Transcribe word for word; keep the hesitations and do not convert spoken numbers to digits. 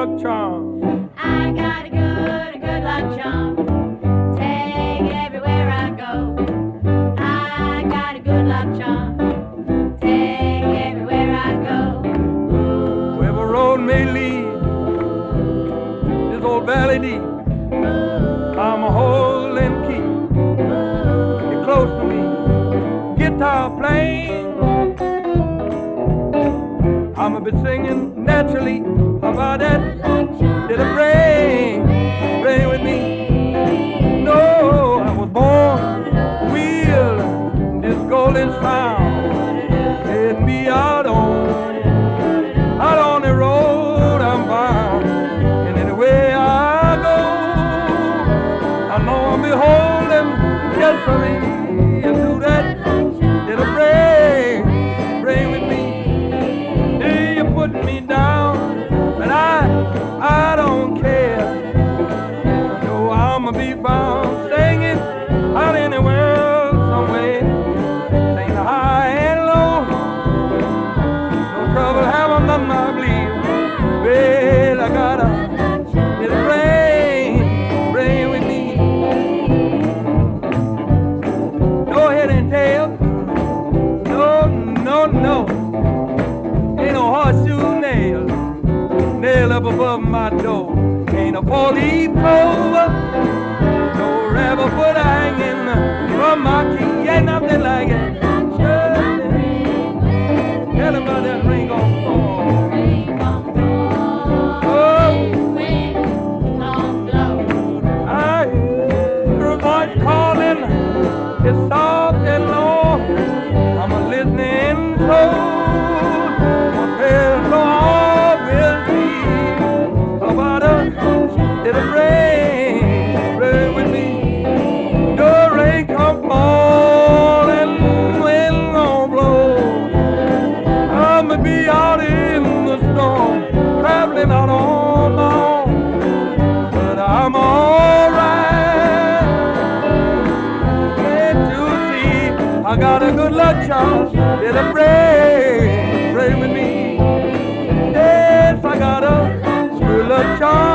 luck charm. I got a good, a good luck charm. Take it everywhere I go. I got a good luck charm. Take it everywhere I go. Ooh. Wherever road may lead, this old valley deep, I'm a holding key. Get close to me, guitar playing. I'ma be singing naturally about that little rain, rain with me. No, I was born wheel this golden sound. Let me out on, out on the road I'm bound. And anywhere I go, I know I'll be holding just for me. And do that little rain, rain with me. Put me down, but I, I don't care. No, I'ma be found singing out in the world somewhere. Sing high and low, no trouble having none, I believe. Well, I gotta let it rain, rain with me. No head and tail, no, no, no. Ain't no horseshoe nail, nail up above my door. Ain't a four-leaf clover, no rabbit foot hanging from my key. Ain't nothing like it. Tell him about that ring on floor. Oh, I hear a voice calling. It's soft and low. I'm a listening close. So all will be about us. It'll rain, rain with me. The rain come falling, wind gon' blow. I'ma be out in the storm, traveling out on my own, but I'm alright. Can't you see? I got a good luck charm. It'll rain, rain with me. I got a good luck charm.